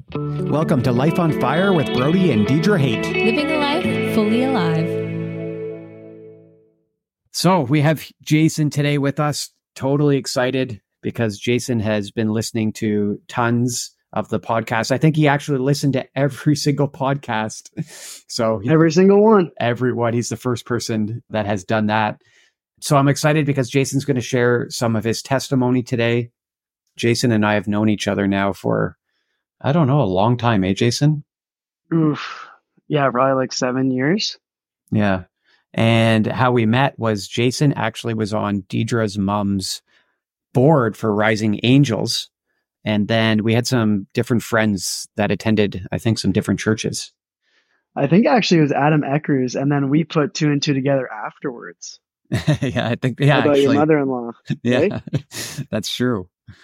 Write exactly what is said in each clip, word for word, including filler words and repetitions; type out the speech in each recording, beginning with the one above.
Welcome to Life on Fire with Brody and Deidre Haight. Living a life fully alive. So we have Jason today with us. Totally excited because Jason has been listening to tons of the podcast. I think he actually listened to every single podcast. So he, every single one, everyone. He's the first person that has done that. So I'm excited because Jason's going to share some of his testimony today. Jason and I have known each other now for, I don't know, a long time, eh, Jason? Oof. Yeah, probably like seven years. Yeah. And how we met was Jason actually was on Deidre's mom's board for Rising Angels. And then we had some different friends that attended, I think, some different churches. I think actually it was Adam Eckers. And then we put two and two together afterwards. yeah, I think, yeah, about actually. your mother-in-law. Yeah, right? That's true.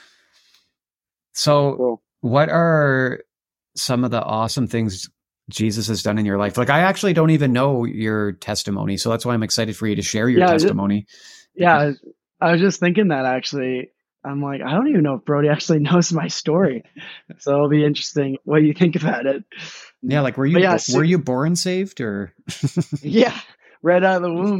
So cool. What are some of the awesome things Jesus has done in your life? Like, I actually don't even know your testimony. So that's why I'm excited for you to share your yeah, testimony. Just, yeah. I was just thinking that actually. I'm like, I don't even know if Brody actually knows my story. So it'll be interesting what you think about it. Yeah. Like, were you, yeah, were so, you born saved or? yeah. Right out of the womb,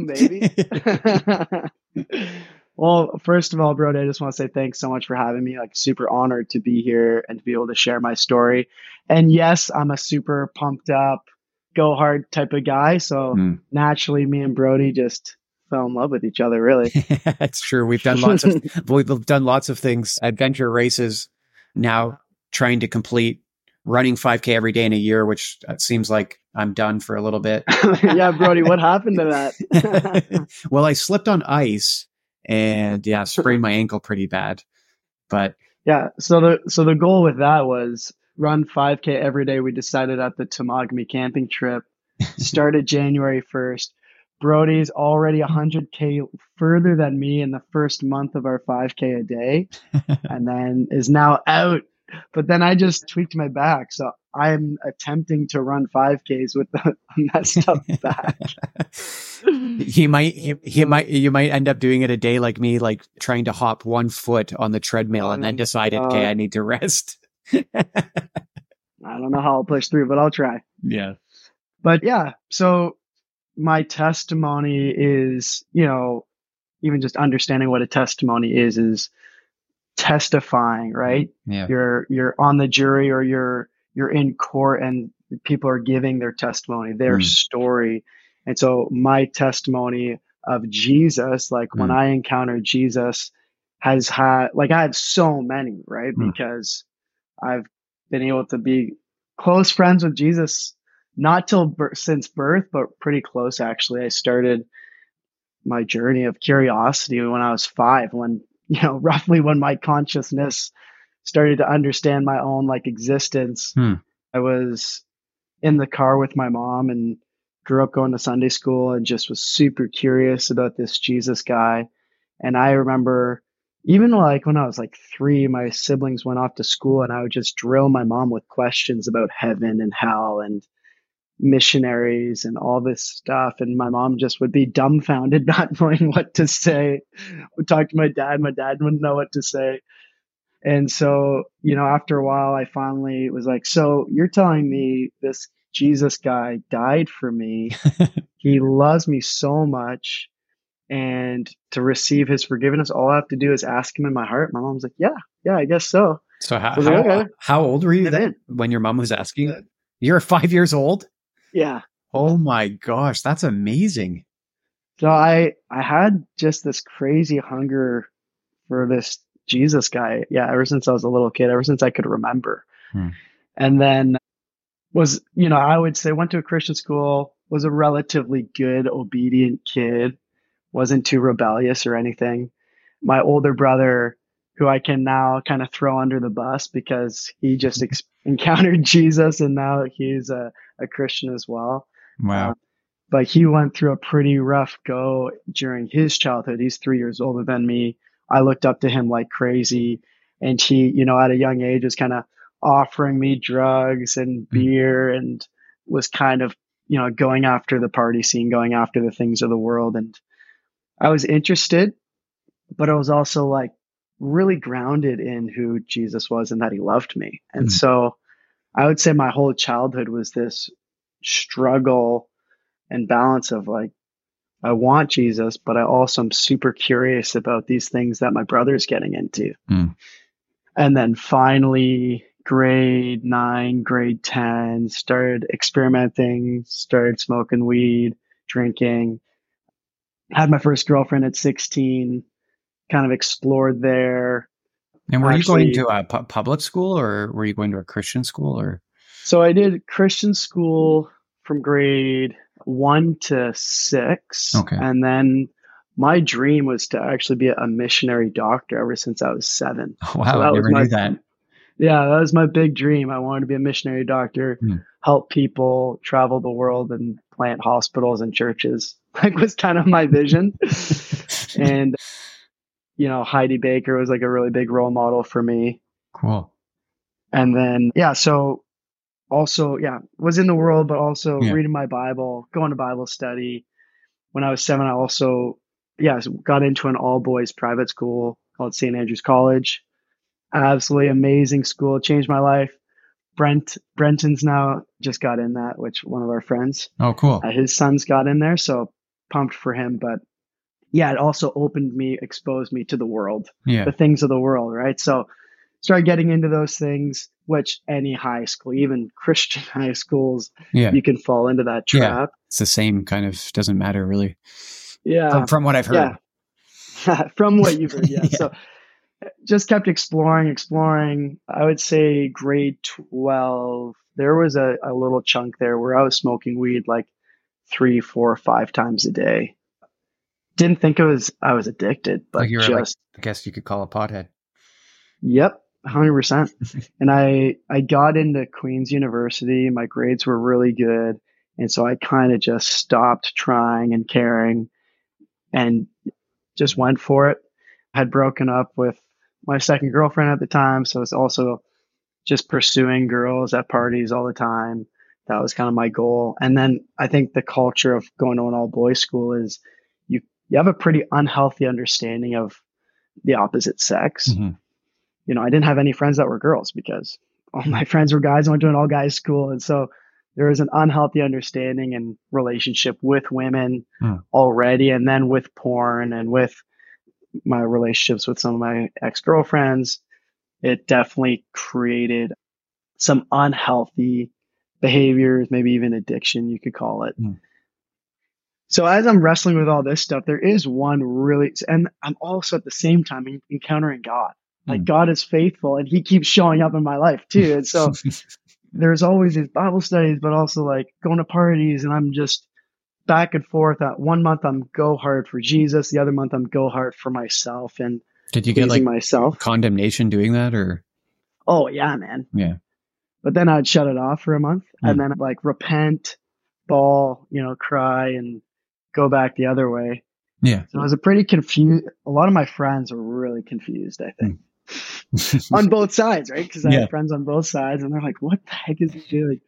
baby. Well, first of all, Brody, I just want to say thanks so much for having me. Like, super honored to be here and to be able to share my story. And yes, I'm a super pumped up, go hard type of guy. So mm. naturally, me and Brody just fell in love with each other, really. That's true. We've done lots of we've done lots of things, adventure races. Now trying to complete running five K every day in a year, which seems like I'm done for a little bit. Yeah, Brody, what happened to that? Well, I slipped on ice and yeah, sprained my ankle pretty bad. But yeah, so the so the goal with that was run five K every day. We decided at the Temagami camping trip, started January first. Brody's already one hundred K further than me in the first month of our five K a day, and then is now out. But then I just tweaked my back, so I'm attempting to run five Ks with a messed up back. he might, he, he might, you might end up doing it a day like me, like trying to hop one foot on the treadmill and then decided, uh, okay, I need to rest. I don't know how I'll push through, but I'll try. Yeah. But yeah, so my testimony is, you know, even just understanding what a testimony is, is testifying, right? Yeah. You're, you're on the jury or you're, you're in court and people are giving their testimony, their mm. story. And so my testimony of Jesus, like mm. when I encountered Jesus has had, like I have so many, right? Mm. Because I've been able to be close friends with Jesus not till since birth, but pretty close, actually. I started my journey of curiosity when I was five, when, you know, roughly when my consciousness started to understand my own like existence. Hmm. I was in the car with my mom and grew up going to Sunday school and just was super curious about this Jesus guy. And I remember even like when I was like three, my siblings went off to school and I would just drill my mom with questions about heaven and hell and missionaries and all this stuff, and my mom just would be dumbfounded, not knowing what to say. Would talk to my dad, my dad wouldn't know what to say. And so, you know, after a while I finally was like, so you're telling me this Jesus guy died for me, he loves me so much, and to receive his forgiveness all I have to do is ask him in my heart? My mom's like, yeah yeah I guess so. So how, how, like, okay. how old were you then when your mom was asking? You're five years old? Yeah. Oh my gosh, that's amazing. So I I had just this crazy hunger for this Jesus guy. Yeah, ever since I was a little kid, ever since I could remember. Hmm. And then was, you know, I would say went to a Christian school, was a relatively good, obedient kid, wasn't too rebellious or anything. My older brother, who I can now kind of throw under the bus because he just ex- encountered Jesus and now he's a, a Christian as well. Wow. Uh, but he went through a pretty rough go during his childhood. He's three years older than me. I looked up to him like crazy. And he, you know, at a young age was kind of offering me drugs and beer mm-hmm. and was kind of, you know, going after the party scene, going after the things of the world. And I was interested, but I was also like really grounded in who Jesus was and that he loved me. And mm-hmm. so I would say my whole childhood was this struggle and balance of like, I want Jesus, but I also am super curious about these things that my brother's getting into. Mm. And then finally, grade nine, grade ten, started experimenting, started smoking weed, drinking. Had my first girlfriend at sixteen, kind of explored there. And were Actually, you going to a pu- public school, or were you going to a Christian school, or? So I did Christian school from grade one to six. Okay. And then my dream was to actually be a missionary doctor ever since I was seven. Oh, wow, so I never my, knew that. Yeah, that was my big dream. I wanted to be a missionary doctor, Hmm. help people travel the world and plant hospitals and churches. Like was kind of my vision. And, you know, Heidi Baker was like a really big role model for me. Cool. And then, yeah, so also, yeah, was in the world, but also Yeah. reading my Bible, going to Bible study. When I was seven, I also, yeah, got into an all boys private school called Saint Andrew's College. Absolutely amazing school, changed my life. Brent, Brenton's now just got in that, which one of our friends, Oh, cool. uh, his sons got in there. So pumped for him. But yeah, it also opened me, exposed me to the world, Yeah. the things of the world, right? So started getting into those things, which any high school, even Christian high schools, Yeah. you can fall into that Yeah. trap. It's the same kind of, doesn't matter really. Yeah. From, from what I've heard. Yeah. From what you've heard. Yeah. Yeah. So just kept exploring, exploring. I would say grade twelve, there was a, a little chunk there where I was smoking weed like three, four, five times a day. Didn't think it was, I was addicted, but Like you were just, like, I guess you could call a pothead. Yep, one hundred percent. And I, I got into Queen's University. My grades were really good. And so I kind of just stopped trying and caring and just went for it. I had broken up with my second girlfriend at the time. So it's also just pursuing girls at parties all the time. That was kind of my goal. And then I think the culture of going to an all boys school is you, you have a pretty unhealthy understanding of the opposite sex. Mm-hmm. You know, I didn't have any friends that were girls because all my friends were guys. I went to an all guys school. And so there was an unhealthy understanding and relationship with women Mm. already. And then with porn and with my relationships with some of my ex-girlfriends, it definitely created some unhealthy behaviors, maybe even addiction, you could call it. Mm. So as I'm wrestling with all this stuff, there is one really, and I'm also at the same time encountering God. Like God is faithful and he keeps showing up in my life too. And so there's always these Bible studies, but also like going to parties, and I'm just back and forth. At one month I'm go hard for Jesus. The other month I'm go hard for myself and Did you get like myself. condemnation doing that, or? Oh yeah, man. Yeah. But then I'd shut it off for a month Mm. and then I'd like repent, bawl, you know, cry and go back the other way. Yeah. So I was a pretty confused. A lot of my friends were really confused, I think. Mm. On both sides, right? Because I Yeah. had friends on both sides and they're like, what the heck is he doing?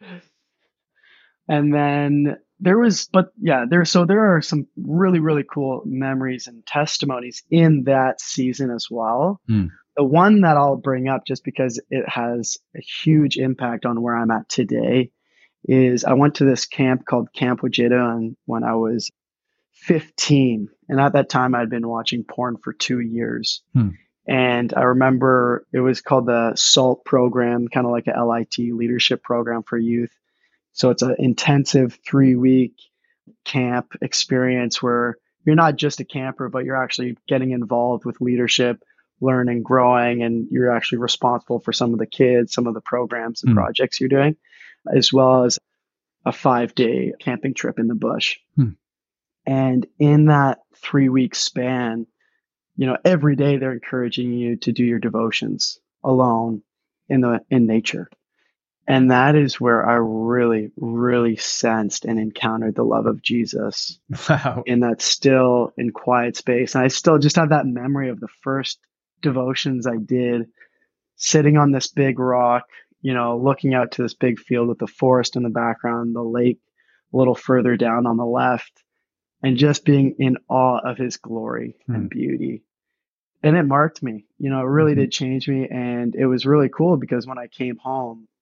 And then there was, but yeah, there, so there are some really, really cool memories and testimonies in that season as well. Mm. The one that I'll bring up just because it has a huge impact on where I'm at today is I went to this camp called Camp Wajida when I was fifteen. And at that time I'd been watching porn for two years. Mm. And I remember it was called the SALT program, kind of like a L I T leadership program for youth. So it's an intensive three week camp experience where you're not just a camper, but you're actually getting involved with leadership, learning, growing, and you're actually responsible for some of the kids, some of the programs and Mm. projects you're doing, as well as a five day camping trip in the bush. Mm. And in that three week span, you know, every day they're encouraging you to do your devotions alone in the, in nature. And that is where I really, really sensed and encountered the love of Jesus. Wow. In that still and quiet space. And I still just have that memory of the first devotions I did, sitting on this big rock, you know, looking out to this big field with the forest in the background, the lake a little further down on the left, and just being in awe of his glory mm. and beauty. And it marked me, you know, it really mm-hmm. did change me. And it was really cool because when I came home,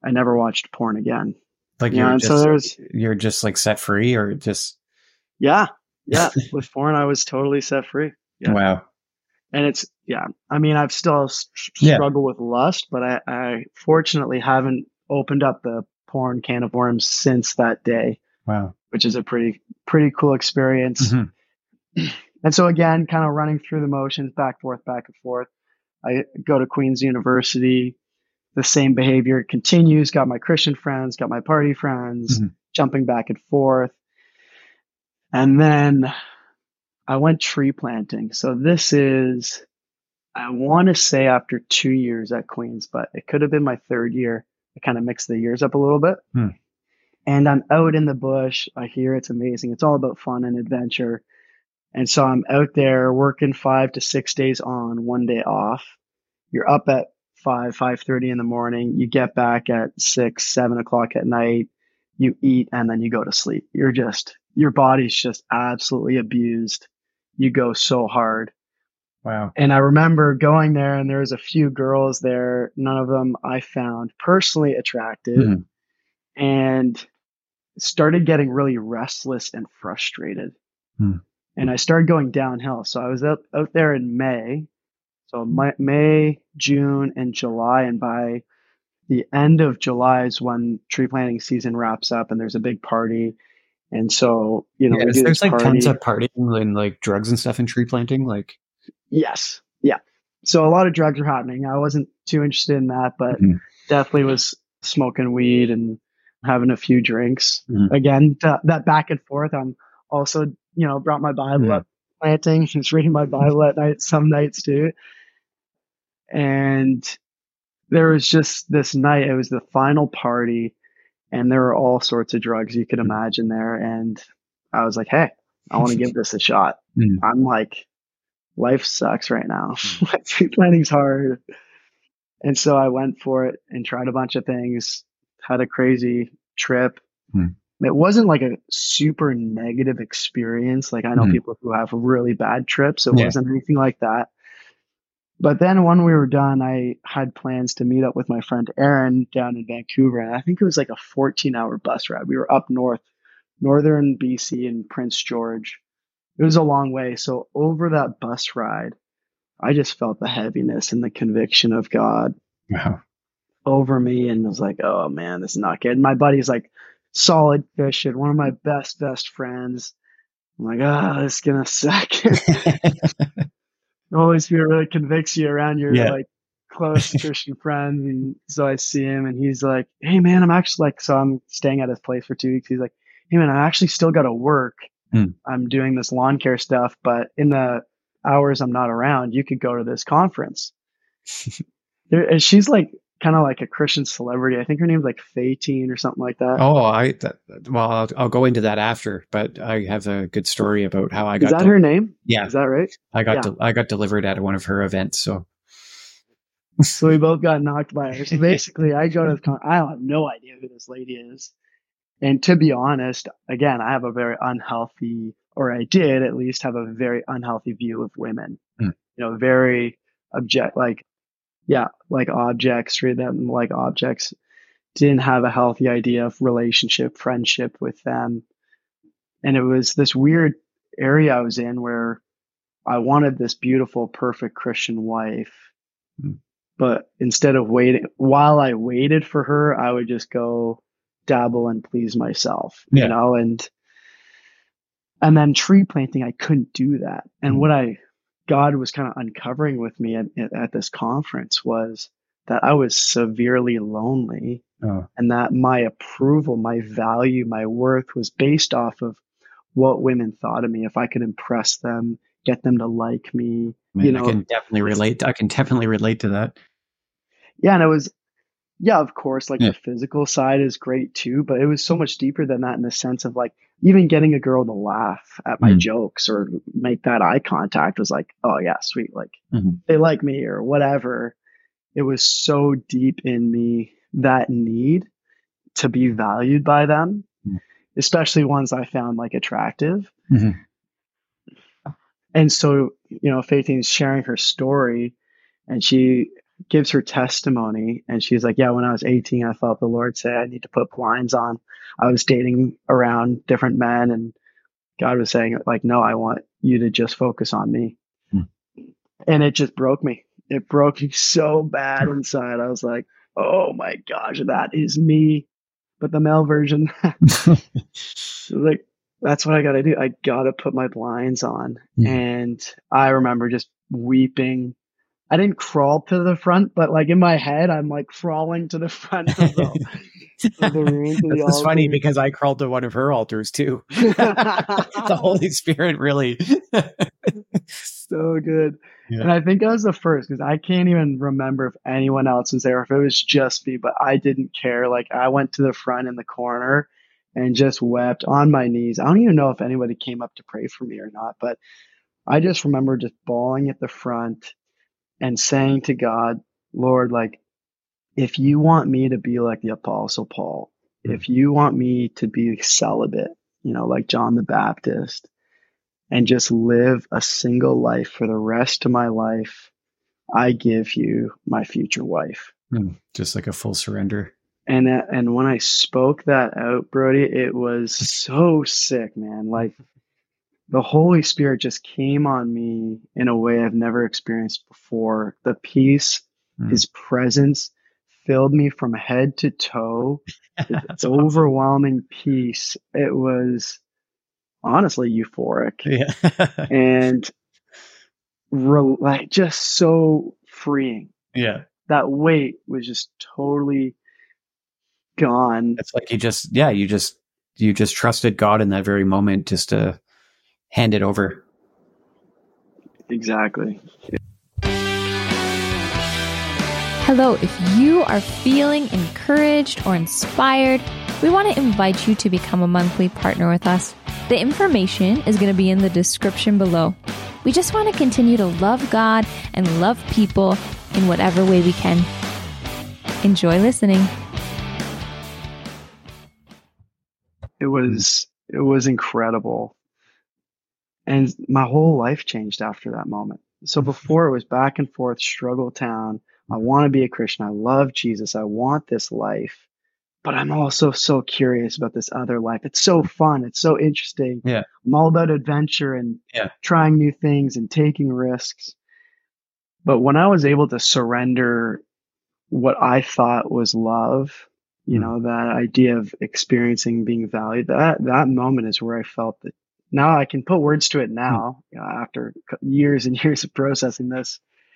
I never watched porn again. Like You know, you're and so just there's, you're just like set free, or just yeah, yeah. With porn, I was totally set free. Yeah. wow. And it's, yeah, I mean, I've still s- Yeah. struggled with lust, but I, I fortunately haven't opened up the porn can of worms since that day, Wow. which is a pretty, pretty cool experience. Mm-hmm. And so again, kind of running through the motions, back and forth, back and forth. I go to Queen's University. The same behavior continues. Got my Christian friends, got my party friends, Mm-hmm. jumping back and forth. And then I went tree planting. So this is, I want to say after two years at Queen's, but it could have been my third year. I kind of mixed the years up a little bit. Hmm. And I'm out in the bush. I hear it's amazing. It's all about fun and adventure. And so I'm out there working five to six days on, one day off. You're up at five, five thirty in the morning. You get back at six, seven o'clock at night. You eat and then you go to sleep. You're just, your body's just absolutely abused. You go so hard. Wow. And I remember going there, and there was a few girls there. None of them I found personally attractive, Mm-hmm. and started getting really restless and frustrated. Hmm. And I started going downhill. So I was out, out there in May. So my, May, June, and July. And by the end of July is when tree planting season wraps up, and there's a big party. And so, you know, Yeah, we do there's this like party. tons of partying and like drugs and stuff in tree planting. Like, Yes. Yeah. So a lot of drugs are happening. I wasn't too interested in that, but mm-hmm. definitely was smoking weed and having a few drinks. Mm-hmm. Again, th- that back and forth. I'm also, you know, brought my Bible Mm-hmm. up planting. Just reading my Bible at night, some nights too. And there was just this night, it was the final party, and there were all sorts of drugs you could imagine there. And I was like, hey, I want to give this a shot. Mm-hmm. I'm like, life sucks right now. Tree planting's hard. And so I went for it and tried a bunch of things, had a crazy trip. Hmm. It wasn't like a super negative experience. Like I know Hmm. people who have really bad trips. It Yeah. wasn't anything like that. But then when we were done, I had plans to meet up with my friend Aaron down in Vancouver. And I think it was like a fourteen hour bus ride. We were up north, northern B C in Prince George. It was a long way. So over that bus ride, I just felt the heaviness and the conviction of God Wow. over me, and I was like, oh man, this is not good. And my buddy's like solid fishing, one of my best, best friends. I'm like, ah, oh, this is gonna suck. The Holy Spirit really convicts you around your Yeah. like close Christian friends. And so I see him, and he's like, hey man, I'm actually like, so I'm staying at his place for two weeks. He's like, hey man, I actually still got to work. Hmm. I'm doing this lawn care stuff, but in the hours I'm not around, you could go to this conference. There, and she's like kind of like a Christian celebrity. I think her name's like Faytine or something like that. Oh, I that, well, I'll, I'll go into that after, but I have a good story about how I got. Is that del- her name? Yeah, Is that right? I got Yeah. del- I got delivered at one of her events. So So we both got knocked by her. So basically, I go to the con- I have no idea who this lady is. And to be honest, again, I have a very unhealthy, or I did at least have a very unhealthy view of women. Mm. You know, very object, like, yeah, like objects, treat them like objects. Didn't have a healthy idea of relationship, friendship with them. And it was this weird area I was in where I wanted this beautiful, perfect Christian wife. Mm. But instead of waiting, while I waited for her, I would just go dabble and please myself, Yeah. you know, and, and then tree planting, I couldn't do that. And Mm. what I, God was kind of uncovering with me at, at this conference was that I was severely lonely, oh. and that my approval, my value, my worth was based off of what women thought of me. If I could impress them, get them to like me, Man, you know, I can definitely relate. I can definitely relate to that. yeah. And it was, yeah, of course, like Yeah. the physical side is great too, but it was so much deeper than that in the sense of like even getting a girl to laugh at my Mm. jokes or make that eye contact was like, oh yeah, sweet. Like Mhm. they like me or whatever. It was so deep in me, that need to be valued by them, Mm. especially ones I found like attractive. Mhm. And so, you know, Faithine's sharing her story, and she gives her testimony, and she's like, yeah, when I was eighteen, I felt the Lord say I need to put blinds on. I was dating around different men, and God was saying, like, no, I want you to just focus on me. Hmm. And it just broke me. It broke me so bad inside. I was like, oh my gosh, that is me. But the male version, like, that's what I got to do. I got to put my blinds on. Hmm. And I remember just weeping. I didn't crawl to the front, but like in my head, I'm like crawling to the front of the, of the room. To That's the funny because I crawled to one of her altars too. The Holy Spirit really. So good. Yeah. And I think I was the first because I can't even remember if anyone else was there, if it was just me, but I didn't care. Like I went to the front in the corner and just wept on my knees. I don't even know if anybody came up to pray for me or not, but I just remember just bawling at the front and saying to God, Lord, like, if you want me to be like the Apostle Paul, mm-hmm. if you want me to be celibate, you know, like John the Baptist, and just live a single life for the rest of my life, I give you my future wife. Mm, just like a full surrender. And uh, and when I spoke that out, Brody, it was so sick, man. Like, the Holy Spirit just came on me in a way I've never experienced before. The peace, mm. His presence filled me from head to toe. It's overwhelming peace. It was honestly euphoric. Yeah. And re- like just so freeing. Yeah. That weight was just totally gone. It's like you just, yeah, you just, you just trusted God in that very moment just to hand it over. Exactly. Hello, if you are feeling encouraged or inspired, we want to invite you to become a monthly partner with us. The information is going to be in the description below. We just want to continue to love God and love people in whatever way we can. Enjoy listening. It was, it was incredible. And my whole life changed after that moment. So before it was back and forth, struggle town. I want to be a Christian. I love Jesus. I want this life, but I'm also so curious about this other life. It's so fun. It's so interesting. Yeah. I'm all about adventure and yeah. trying new things and taking risks. But when I was able to surrender what I thought was love, you mm. know, that idea of experiencing being valued, that, that moment is where I felt that. Now I can put words to it now, you know, after years and years of processing this.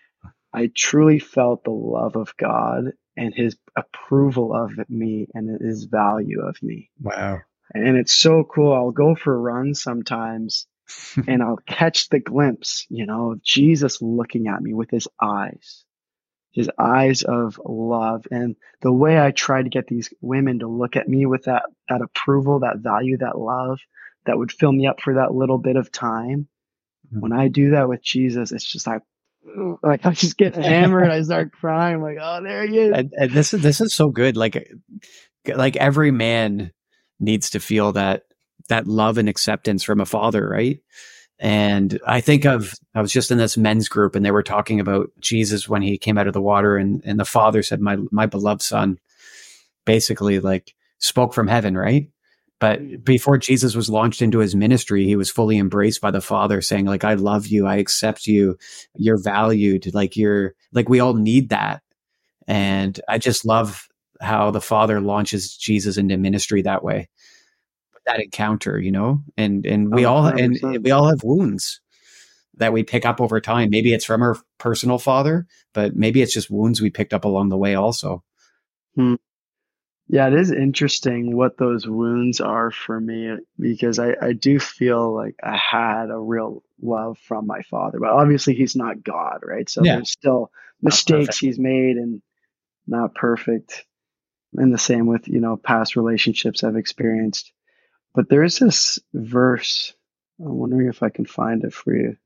I truly felt the love of God and his approval of me and his value of me. Wow. And it's so cool. I'll go for runs sometimes and I'll catch the glimpse, you know, of Jesus looking at me with his eyes, his eyes of love. And the way I try to get these women to look at me with that, that approval, that value, that love, that would fill me up for that little bit of time. Mm-hmm. When I do that with Jesus, it's just like, like I just get hammered. I start crying. I'm like, oh, there he is. And, and this is this is so good. Like, like every man needs to feel that that love and acceptance from a father, right? And I think of I was just in this men's group, and they were talking about Jesus when he came out of the water, and and the father said, "My my beloved son," basically like spoke from heaven, right? But before Jesus was launched into his ministry, he was fully embraced by the Father, saying, like, I love you. I accept you. You're valued. Like you're like, we all need that. And I just love how the Father launches Jesus into ministry that way. That encounter, you know, and, and we oh, all, one hundred percent. And we all have wounds that we pick up over time. Maybe it's from our personal father, but maybe it's just wounds we picked up along the way also. Hmm. Yeah, it is interesting what those wounds are for me, because I, I do feel like I had a real love from my father, but obviously he's not God, right? So yeah. There's still mistakes he's made and not perfect. And the same with, you know, past relationships I've experienced. But there's this verse. I'm wondering if I can find it for you.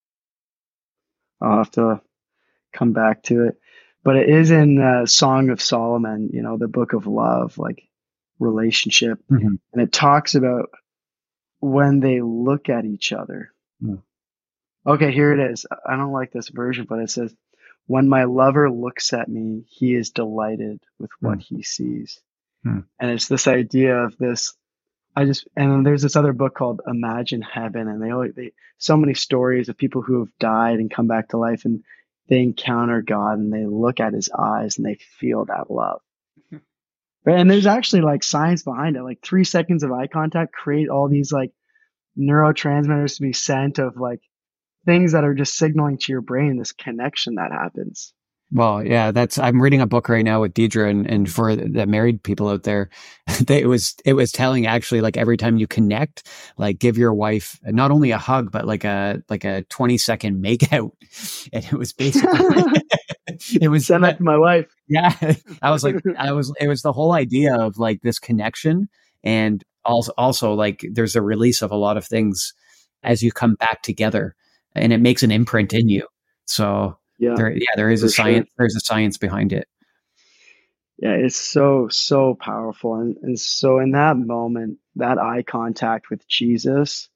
I'll have to come back to it. But it is in uh, Song of Solomon, you know, the book of love, like relationship. Mm-hmm. And it talks about when they look at each other. Mm. Okay, here it is. I don't like this version, but it says, When my lover looks at me, he is delighted with what Hmm. he sees. Hmm. And it's this idea of this. I just and then there's this other book called Imagine Heaven, and they always they so many stories of people who have died and come back to life, and they encounter God and they look at his eyes and they feel that love. Right? And there's actually like science behind it. Like three seconds of eye contact create all these like neurotransmitters to be sent of like things that are just signaling to your brain this connection that happens. Well, yeah, that's, I'm reading a book right now with Deidre, and, and for the married people out there, they, it was, it was telling actually, like every time you connect, like give your wife not only a hug, but like a, like a twenty second make out. And it was basically, it was, Send that to my wife. yeah, I was like, I was, it was the whole idea of like this connection. And also, also like there's a release of a lot of things as you come back together, and it makes an imprint in you. So, Yeah, there, yeah, there is a science. Sure. There's a science behind it. Yeah, it's so so powerful, and and so in that moment, that eye contact with Jesus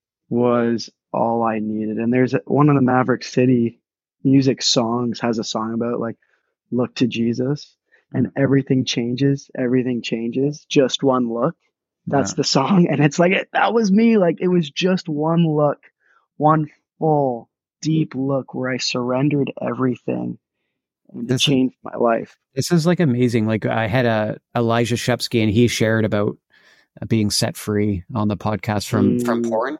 was all I needed. And there's a, one of the Maverick City music songs has a song about like look to Jesus, and everything changes. Everything changes. Just one look. That's yeah. the song, and it's like it, that was me. Like it was just one look, one full. Deep look where I surrendered everything, and it changed my life. This is like amazing. Like I had a Elijah Shepsky, and he shared about being set free on the podcast from mm. from porn.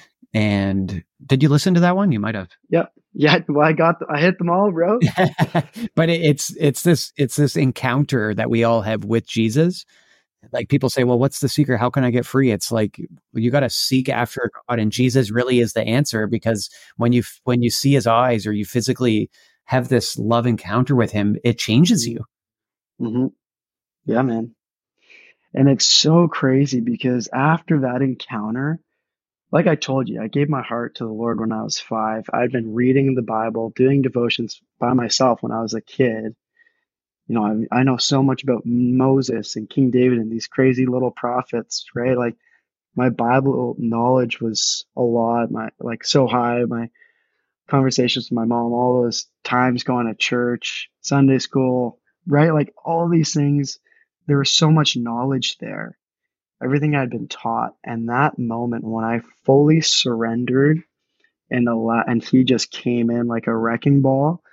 And did you listen to that one? You might have. Yep. Yeah. Well, I got the, I hit them all, bro. But it, it's it's this it's this encounter that we all have with Jesus. Like people say, well, what's the secret? How can I get free? It's like, you got to seek after God, and Jesus really is the answer, because when you, when you see his eyes, or you physically have this love encounter with him, it changes you. Mm-hmm. Yeah, man. And it's so crazy because after that encounter, like I told you, I gave my heart to the Lord when I was five. I'd been reading the Bible, doing devotions by myself when I was a kid. You know, I, I know so much about Moses and King David and these crazy little prophets, right? Like my Bible knowledge was a lot, my like so high. My conversations with my mom, all those times going to church, Sunday school, right? Like all these things, there was so much knowledge there, everything I'd been taught. And that moment when I fully surrendered and the la- and he just came in like a wrecking ball,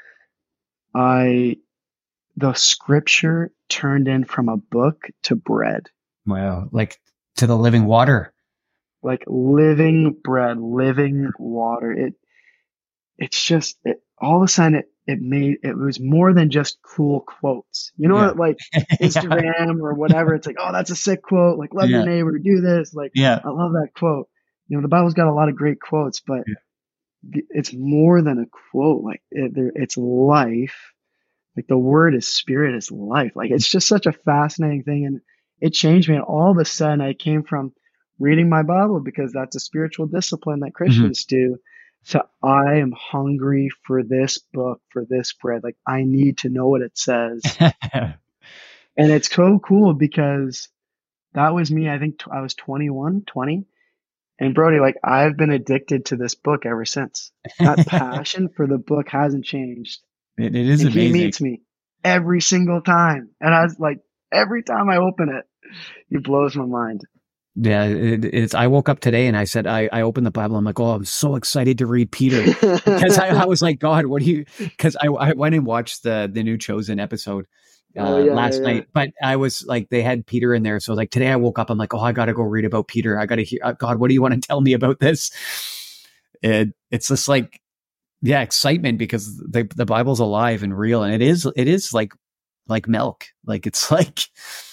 I. the scripture turned in from a book to bread. Wow. Like to the living water. Like living bread, living water. It, it's just, it, all of a sudden it, it made, it was more than just cool quotes. You know yeah. what, like Instagram yeah. or whatever. It's like, oh, that's a sick quote. Like love yeah. your neighbor, do this. Like, yeah. I love that quote. You know, the Bible's got a lot of great quotes, but yeah. it's more than a quote. Like it, there, it's life. Like the word is spirit, is life. Like it's just such a fascinating thing. And it changed me. And all of a sudden I came from reading my Bible, because that's a spiritual discipline that Christians mm-hmm. do. So I am hungry for this book, for this bread. Like I need to know what it says. And it's so cool because that was me. I think t- I was twenty-one, twenty. And Brody, like I've been addicted to this book ever since. That passion for the book hasn't changed. It, it is and amazing. He meets me every single time. And I was like, every time I open it, it blows my mind. Yeah, it, it's, I woke up today and I said, I, I opened the Bible. I'm like, oh, I'm so excited to read Peter. Because I, I was like, God, what do you, because I, I went and watched the, the new Chosen episode uh, oh, yeah, last yeah, night, yeah. But I was like, they had Peter in there. So like today I woke up, I'm like, oh, I got to go read about Peter. I got to hear, God, what do you want to tell me about this? It, it's just like, yeah, excitement, because the the Bible's alive and real, and it is it is like like milk. Like it's like,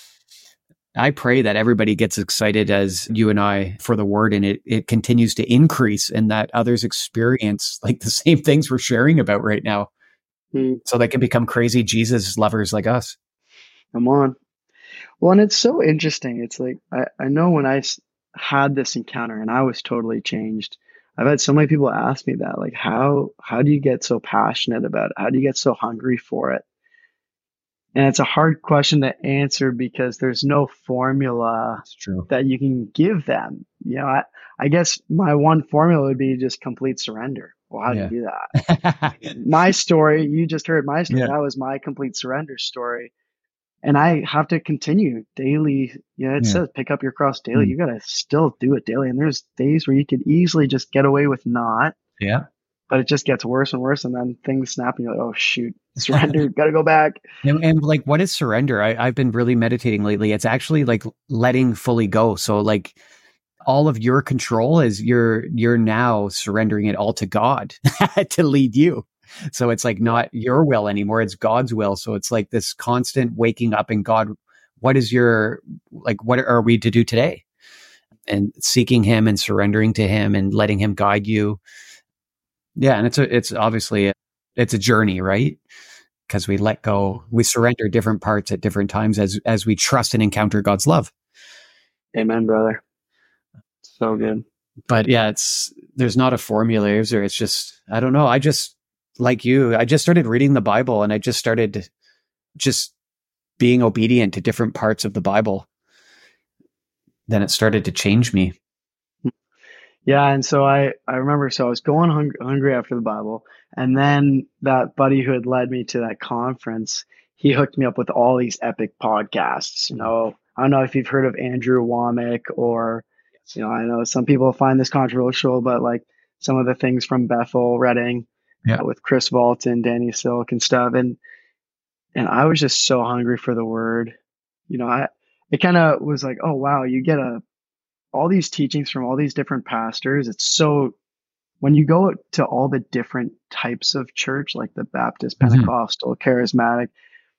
I pray that everybody gets excited as you and I for the word, and it it continues to increase, and that others experience like the same things we're sharing about right now, mm. so they can become crazy Jesus lovers like us. Come on. Well, and it's so interesting. It's like I I know when I had this encounter and I was totally changed. I've had so many people ask me that, like, how, how do you get so passionate about it? How do you get so hungry for it? And it's a hard question to answer because there's no formula that you can give them. You know, I, I guess my one formula would be just complete surrender. well, how do Yeah. you do that? My story, you just heard my story. Yeah. That was my complete surrender story. And I have to continue daily. You know, it Yeah. says pick up your cross daily. Mm. You got to still do it daily. And there's days where you could easily just get away with not, Yeah. but it just gets worse and worse. And then things snap and you're like, oh, shoot, surrender, got to go back. And, and like, what is surrender? I, I've been really meditating lately. It's actually like letting fully go. So like all of your control is you're, you're now surrendering it all to God to lead you. So it's like not your will anymore. It's God's will. So it's like this constant waking up in God. What is your, like, what are we to do today? And seeking him and surrendering to him and letting him guide you. Yeah. And it's a, it's obviously, a, it's a journey, right? Because we let go, we surrender different parts at different times as, as we trust and encounter God's love. Amen, brother. So good. But yeah, it's, there's not a formula, is there? It's just, I don't know. I just, like you, I just started reading the Bible and I just started just being obedient to different parts of the Bible. Then it started to change me. Yeah. And so I, I remember, so I was going hung- hungry after the Bible. And then that buddy who had led me to that conference, he hooked me up with all these epic podcasts. You know, I don't know if you've heard of Andrew Womack or, you know, I know some people find this controversial, but like some of the things from Bethel Redding, Yeah. uh, with Chris Walton, Danny Silk and stuff. And, and I was just so hungry for the word. You know, I, it kind of was like, oh, wow, you get a, all these teachings from all these different pastors. It's so, when you go to all the different types of church, like the Baptist, Pentecostal, mm-hmm. charismatic,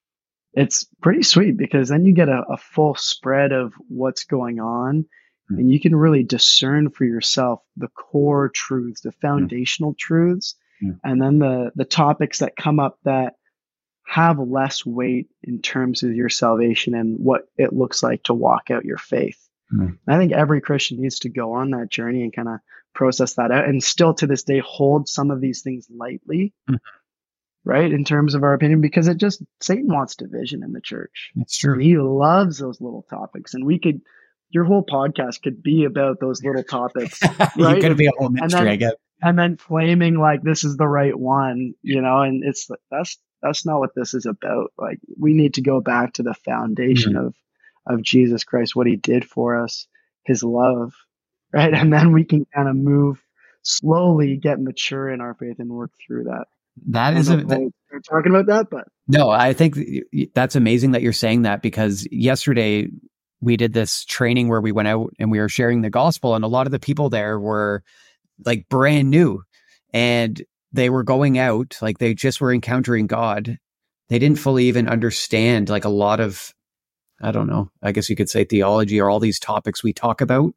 it's pretty sweet because then you get a, a full spread of what's going on. Mm-hmm. And you can really discern for yourself the core truths, the foundational mm-hmm. truths. Mm. And then the the topics that come up that have less weight in terms of your salvation and what it looks like to walk out your faith. Mm. I think every Christian needs to go on that journey and kind of process that out and still to this day hold some of these things lightly, mm. right? In terms of our opinion, because it just, Satan wants division in the church. That's true. And he loves those little topics. And we could, your whole podcast could be about those little topics. Right? You could be a whole ministry, I guess. And then claiming like this is the right one, you know, and it's that's that's not what this is about. Like we need to go back to the foundation mm-hmm. of of Jesus Christ, what he did for us, his love, right? And then we can kind of move slowly, get mature in our faith and work through that. That is a, that, we're talking about that, but no, I think that's amazing that you're saying that because yesterday we did this training where we went out and we were sharing the gospel and a lot of the people there were like brand new and they were going out, like they just were encountering God. They didn't fully even understand like a lot of, I don't know, I guess you could say theology or all these topics we talk about.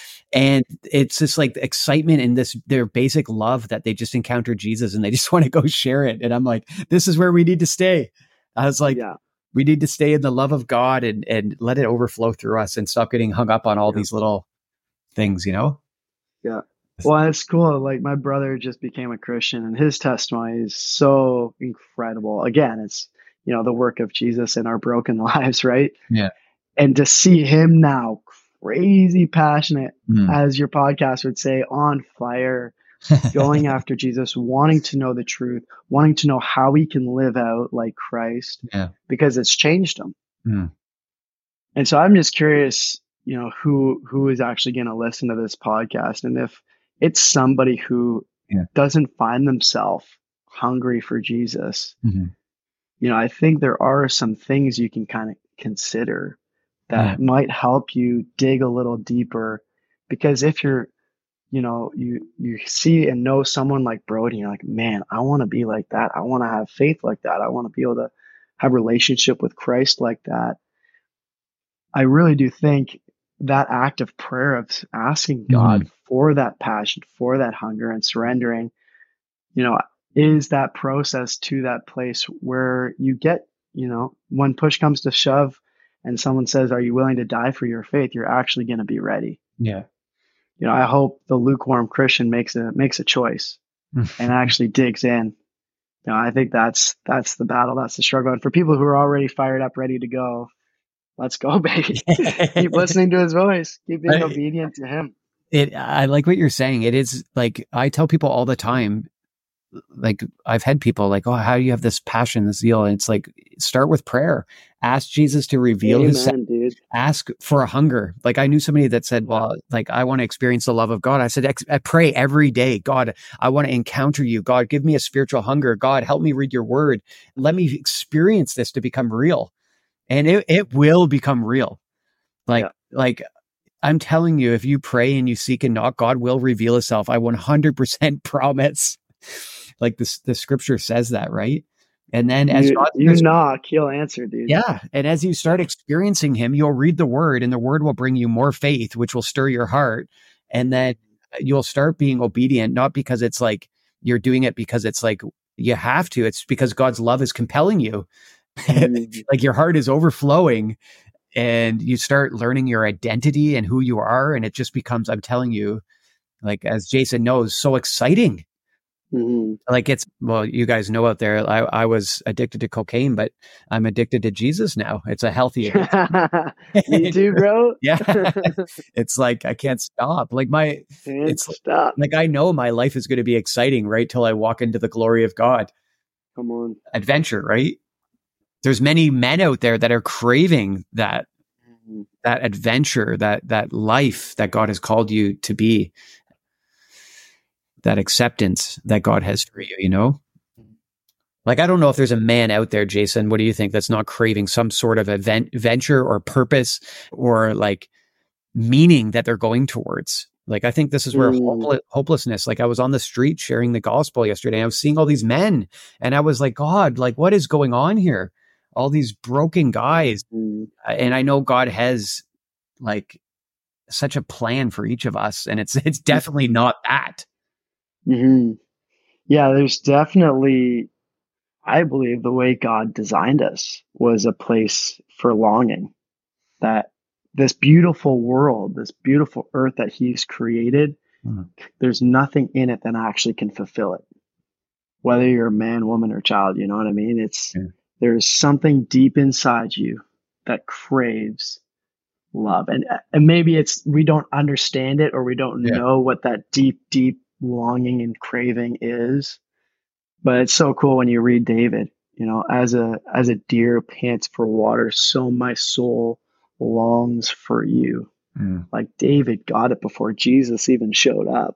And it's just like the excitement and this, their basic love that they just encountered Jesus and they just want to go share it. And I'm like, this is where we need to stay. I was like, yeah. we need to stay in the love of God and, and let it overflow through us and stop getting hung up on all yeah. these little things, you know? Yeah. Well, it's cool. Like my brother just became a Christian and his testimony is so incredible. Again, it's, you know, the work of Jesus in our broken lives, right? Yeah. And to see him now crazy passionate, mm. as your podcast would say, on fire, going after Jesus, wanting to know the truth, wanting to know how he can live out like Christ, yeah. because it's changed him. Mm. And so I'm just curious, you know, who who is actually going to listen to this podcast, and if it's somebody who yeah. doesn't find themselves hungry for Jesus, mm-hmm. you know, I think there are some things you can kind of consider that yeah. might help you dig a little deeper. Because if you're, you know, you you see and know someone like Brody, you're like, man, I want to be like that. I want to have faith like that. I want to be able to have a relationship with Christ like that. I really do think that act of prayer of asking God mm-hmm. for that passion, for that hunger and surrendering, you know, is that process to that place where you get, you know, when push comes to shove and someone says, are you willing to die for your faith? You're actually going to be ready. Yeah. You know, I hope the lukewarm Christian makes a, makes a choice and actually digs in. You know, I think that's, that's the battle. That's the struggle. And for people who are already fired up, ready to go, let's go, baby. Keep listening to his voice. Keep being I, obedient to him. It. I like what you're saying. It is like, I tell people all the time, like I've had people like, oh, how do you have this passion, this zeal? And it's like, start with prayer. Ask Jesus to reveal Amen, his, dude. ask for a hunger. Like I knew somebody that said, well, like I want to experience the love of God. I said, I pray every day. God, I want to encounter you. God, give me a spiritual hunger. God, help me read your word. Let me experience this to become real. And it, it will become real. Like, yeah. like I'm telling you, if you pray and you seek and knock, God will reveal himself. I one hundred percent promise. Like this, the scripture says that, right? And then as you, God you starts, knock, he'll answer, dude. Yeah. And as you start experiencing him, you'll read the word, and the word will bring you more faith, which will stir your heart. And then you'll start being obedient, not because it's like you're doing it because it's like you have to. It's because God's love is compelling you. Mm-hmm. Like your heart is overflowing, and you start learning your identity and who you are. And it just becomes, I'm telling you, like, as Jason knows, so exciting. Mm-hmm. Like it's, well, you guys know out there, I, I was addicted to cocaine, but I'm addicted to Jesus now. It's a healthy addiction. Me too, bro. Yeah. It's like, I can't stop. Like my, can't it's stop. Like, I know my life is going to be exciting, right? Till I walk into the glory of God. Come on. Adventure, right? There's many men out there that are craving that, mm-hmm. that adventure, that, that life that God has called you to be. That acceptance that God has for you, you know? Like, I don't know if there's a man out there, Jason, what do you think, that's not craving some sort of event, venture or purpose or like meaning that they're going towards? Like, I think this is where mm. hopeless, hopelessness, like I was on the street sharing the gospel yesterday. I was seeing all these men and I was like, God, like what is going on here? All these broken guys. Mm. And I know God has like such a plan for each of us. And it's, it's definitely not that. Mm-hmm. Yeah, there's definitely, I believe the way God designed us was a place for longing. That this beautiful world, this beautiful earth that he's created, mm-hmm. there's nothing in it that actually can fulfill it. Whether you're a man, woman, or child, you know what I mean? It's yeah. There's something deep inside you that craves love. And, and maybe it's, we don't understand it or we don't yeah. know what that deep, deep longing and craving is, but it's so cool when you read David, you know, as a as a deer pants for water, so my soul longs for you. Mm. Like David got it before Jesus even showed up.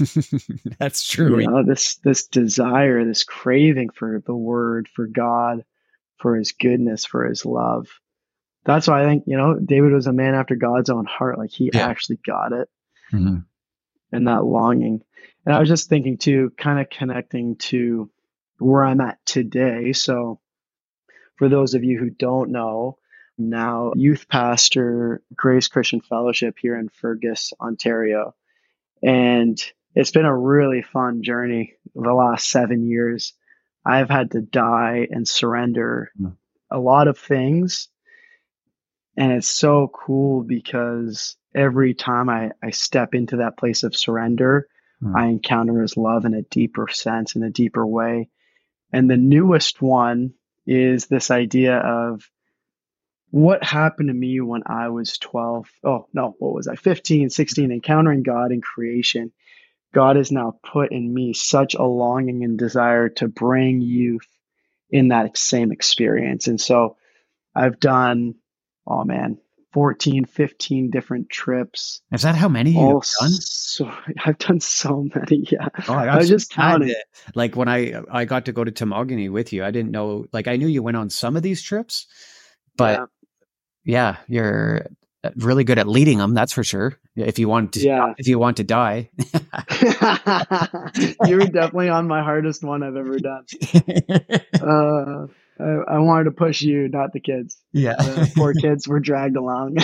That's true. You know, this this desire, this craving for the word, for God, for his goodness, for his love. That's why I think, you know, David was a man after God's own heart. Like he yeah. actually got it. Mm-hmm. And that longing. And I was just thinking too, kind of connecting to where I'm at today. So for those of you who don't know, I'm now youth pastor, Grace Christian Fellowship here in Fergus, Ontario. And it's been a really fun journey the last seven years. I've had to die and surrender mm. a lot of things. And it's so cool because every time I, I step into that place of surrender, mm. I encounter his love in a deeper sense, in a deeper way. And the newest one is this idea of what happened to me when I was twelve. Oh, no, what was I? fifteen, sixteen, encountering God in creation. God has now put in me such a longing and desire to bring youth in that same experience. And so I've done, oh man, fourteen, fifteen different trips. Is that how many you've done? So, I've done so many. Yeah. Oh, I, I was just counting. Like when I, I got to go to Temagami with you, I didn't know, like I knew you went on some of these trips, but yeah, yeah you're really good at leading them. That's for sure. If you want to, yeah. if you want to die. You were definitely on my hardest one I've ever done. Uh, I, I wanted to push you, not the kids. Yeah. The poor kids were dragged along.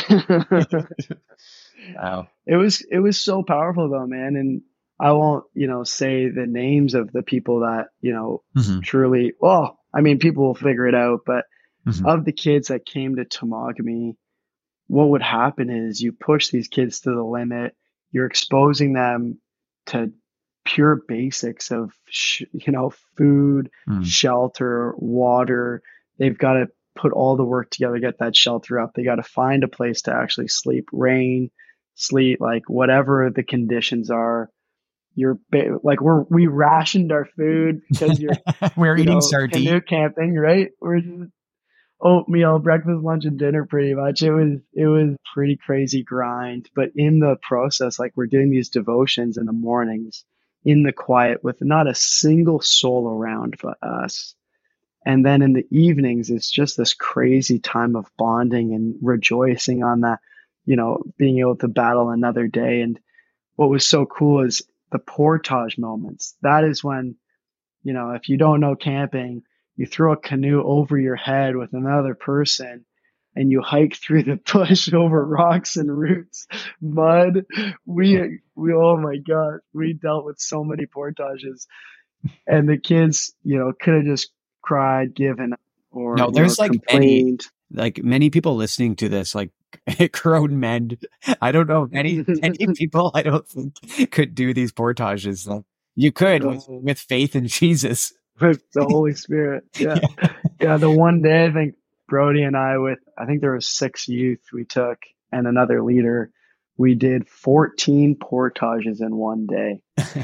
Wow. It was, it was so powerful though, man. And I won't, you know, say the names of the people that, you know, mm-hmm. truly, well, I mean, people will figure it out, but mm-hmm. of the kids that came to Temagami, what would happen is you push these kids to the limit. You're exposing them to pure basics of, sh- you know, food, mm. shelter, water. They've got to put all the work together, get that shelter up. They got to find a place to actually sleep, rain, sleet, like whatever the conditions are. you're ba- like we're we rationed our food because you're We're you eating know canoe sardines. camping, right? We're just oatmeal, breakfast, lunch, and dinner pretty much. It was it was pretty crazy grind. But in the process, like we're doing these devotions in the mornings in the quiet with not a single soul around but us. And then in the evenings, it's just this crazy time of bonding and rejoicing on that, you know, being able to battle another day. And what was so cool is the portage moments. That is when, you know, if you don't know camping, you throw a canoe over your head with another person and you hike through the bush over rocks and roots, mud. We, we, oh my God, we dealt with so many portages, and the kids, you know, could have just cried, given, or, No, you know, there's like many, complained. like many people listening to this, like grown men. I don't know many many people. I don't think could do these portages. Like you could with, Oh, with faith in Jesus. with the Holy Spirit. Yeah. Yeah. Yeah. The one day, I think Brody and I, with, I think there was six youth we took and another leader, we did fourteen portages in one day.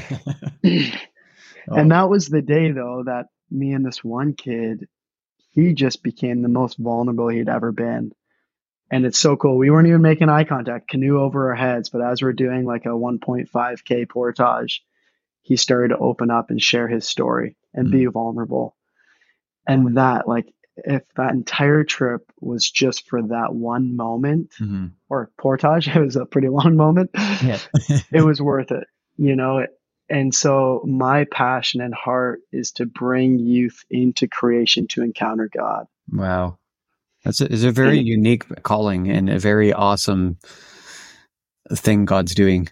And Oh, that was the day, though, that me and this one kid, he just became the most vulnerable he'd ever been. And it's so cool. We weren't even making eye contact, canoe over our heads. But as we're doing like a one point five K portage, he started to open up and share his story and be mm, vulnerable. And that, like, if that entire trip was just for that one moment mhm. or portage, it was a pretty long moment, Yeah. it was worth it, you know? And so my passion and heart is to bring youth into creation to encounter God. Wow. That's a, it's a very And unique calling and a very awesome thing God's doing.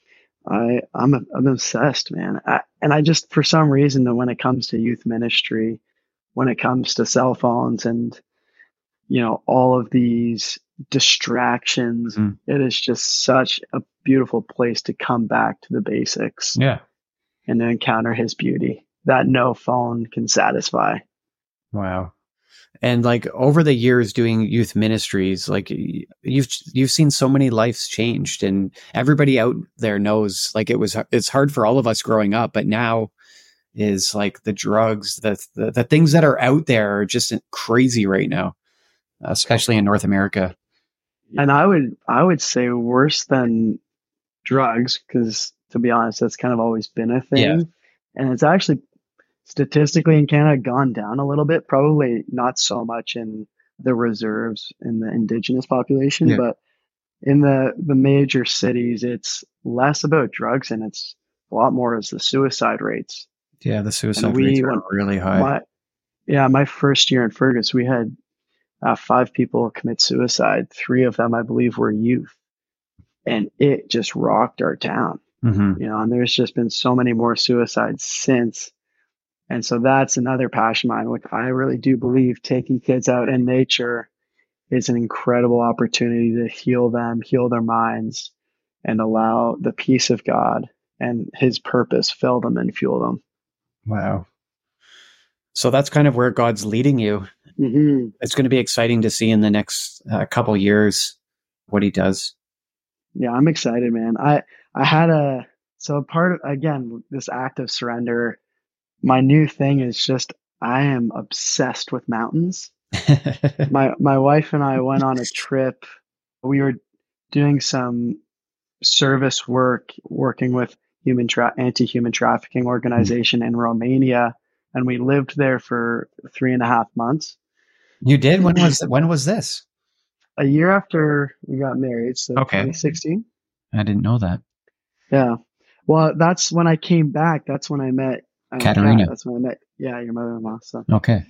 I, I'm, a, I'm obsessed, man. I, and I just, for some reason, that when it comes to youth ministry, when it comes to cell phones and, you know, all of these distractions, Mm. it is just such a beautiful place to come back to the basics Yeah. and to encounter his beauty that no phone can satisfy. Wow. And like over the years doing youth ministries, like y- you've you've seen so many lives changed, and everybody out there knows like it was it's hard for all of us growing up, but now is like the drugs, the the, the things that are out there are just crazy right now, especially in North America. And I would, I would say worse than drugs, because to be honest, that's kind of always been a Yeah. thing. And it's actually statistically in Canada gone down a little bit, probably not so much in the reserves in the indigenous population, Yeah. but in the, the major cities, it's less about drugs and it's a lot more as the suicide rates. Yeah. The And suicide rates we, are when really high. my, yeah, my first year in Fergus, we had uh, five people commit suicide. Three of them, I believe, were youth. And it just rocked our town, Mm-hmm. you know, and there's just been so many more suicides since. And so that's another passion of mine. Like, I really do believe taking kids out in nature is an incredible opportunity to heal them, heal their minds, and allow the peace of God and his purpose fill them and fuel them. Wow. So that's kind of where God's leading you. Mm-hmm. It's going to be exciting to see in the next uh, couple years what he does. Yeah, I'm excited, man. I, I had a, so part of, again, this act of surrender, my new thing is just, I am obsessed with mountains. My, my wife and I went on a trip. We were doing some service work, working with human tra- anti-human trafficking organization in Romania. And we lived there for three and a half months. You did? When was when was this? A year after we got married, so Okay. twenty sixteen. I didn't know that. Yeah. Well, that's when I came back. That's when I met uh, Katerina. Kat. That's when I met, yeah, your mother-in-law. So, Okay.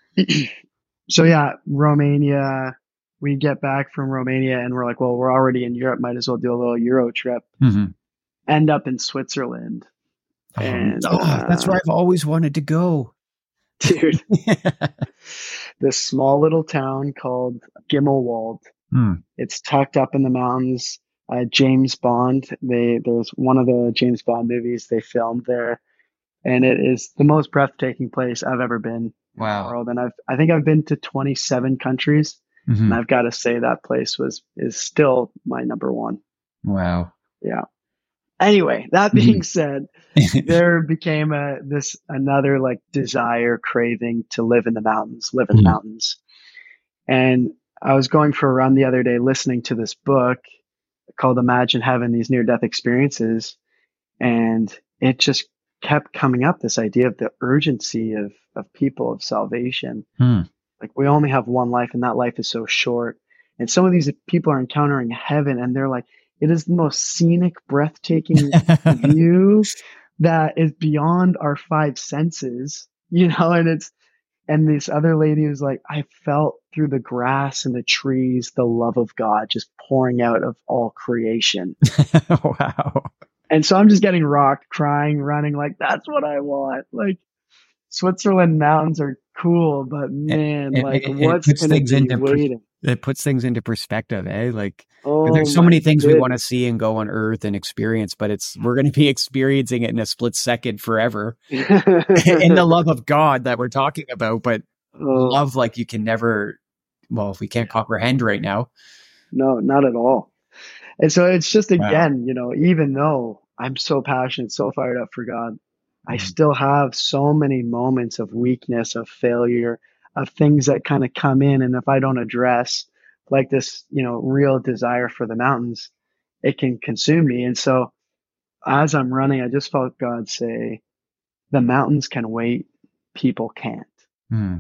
so yeah, Romania. We get back from Romania and we're like, well, we're already in Europe. Might as well do a little Euro trip. Mm-hmm. End up in Switzerland. Um, And oh, that's uh, where I've always wanted to go. dude, this small little town called Gimmelwald. Hmm. It's tucked up in the mountains. Uh, James Bond. They there's one of the James Bond movies they filmed there, and it is the most breathtaking place I've ever been in the Wow. world. And I've I think I've been to twenty-seven countries, Mm-hmm. and I've got to say that place was is still my number one. Wow. Yeah. Anyway, that being said, there became a this another like desire, craving to live in the mountains, live in the mountains. And I was going for a run the other day listening to this book called Imagine Heaven, these near death experiences. And it just kept coming up, this idea of the urgency of, of people, of salvation. Hmm. Like we only have one life and that life is so short. And some of these people are encountering heaven and they're like, it is the most scenic, breathtaking view that is beyond our five senses, you know, and it's, and this other lady was like, I felt through the grass and the trees, the love of God just pouring out of all creation. Wow. And so I'm just getting rocked, crying, running, like, that's what I want. Like, Switzerland mountains are cool, but man, it, like, it, what's it going to be into waiting? Per- it puts things into perspective, eh? Like, oh, there's so many things goodness. we want to see and go on Earth and experience, but it's we're going to be experiencing it in a split second forever. In the love of God that we're talking about, but oh. love like you can never, well, if we can't comprehend right now. No, not at all. And so it's just, again, wow. you know, even though I'm so passionate, so fired up for God, mm-hmm. I still have so many moments of weakness, of failure, of things that kind of come in. And if I don't address like this, you know, real desire for the mountains, it can consume me. And so as I'm running, I just felt God say, the mountains can wait, people can't. Mm.